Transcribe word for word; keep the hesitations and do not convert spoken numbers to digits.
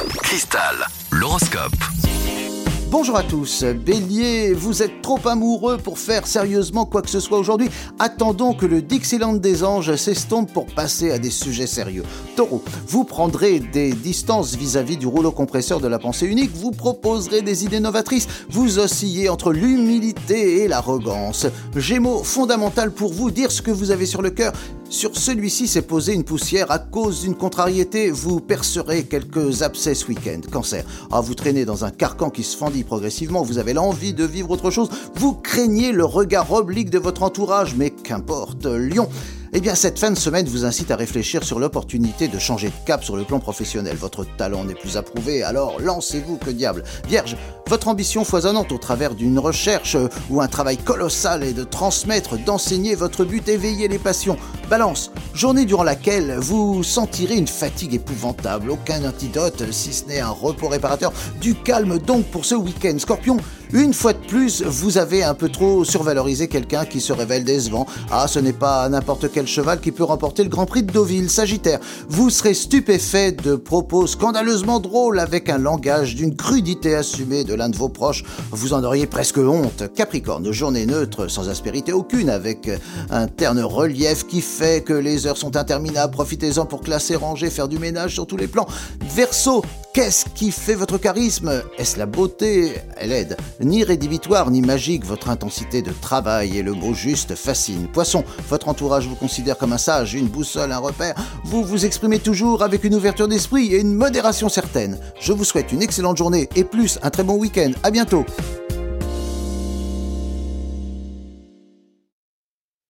Cristal, l'horoscope. Bonjour à tous, Bélier, vous êtes trop amoureux pour faire sérieusement quoi que ce soit aujourd'hui. Attendons que le Dixieland des anges s'estompe pour passer à des sujets sérieux. Taureau, vous prendrez des distances vis-à-vis du rouleau compresseur de la pensée unique, vous proposerez des idées novatrices, vous oscillez entre l'humilité et l'arrogance. Gémeaux, fondamental pour vous, dire ce que vous avez sur le cœur. Sur celui-ci s'est posée une poussière à cause d'une contrariété, vous percerez quelques abcès ce week-end. Cancer, ah, vous traînez dans un carcan qui se fendit progressivement, vous avez l'envie de vivre autre chose, vous craignez le regard oblique de votre entourage, mais qu'importe. Lion, eh bien, cette fin de semaine vous incite à réfléchir sur l'opportunité de changer de cap sur le plan professionnel. Votre talent n'est plus approuvé, alors lancez-vous, que diable. Vierge, votre ambition foisonnante au travers d'une recherche ou un travail colossal est de transmettre, d'enseigner votre but, éveiller les passions. Balance, journée durant laquelle vous sentirez une fatigue épouvantable. Aucun antidote, si ce n'est un repos réparateur. Du calme donc pour ce week-end. Scorpion, une fois de plus, vous avez un peu trop survalorisé quelqu'un qui se révèle décevant. Ah, ce n'est pas n'importe quel cheval qui peut remporter le Grand Prix de Deauville. Sagittaire, vous serez stupéfait de propos scandaleusement drôles avec un langage d'une crudité assumée de l'un de vos proches. Vous en auriez presque honte. Capricorne, journée neutre sans aspérité aucune, avec un terne relief qui fait que les heures sont interminables. Profitez-en pour classer, ranger, faire du ménage sur tous les plans. Verseau, qu'est-ce qui fait votre charisme? Est-ce la beauté? Elle aide. Ni rédhibitoire ni magique, votre intensité de travail et le mot juste fascine. Poisson, votre entourage vous considère comme un sage, une boussole, un repère. Vous vous exprimez toujours avec une ouverture d'esprit et une modération certaine. Je vous souhaite une excellente journée et plus un très bon week-end. À bientôt.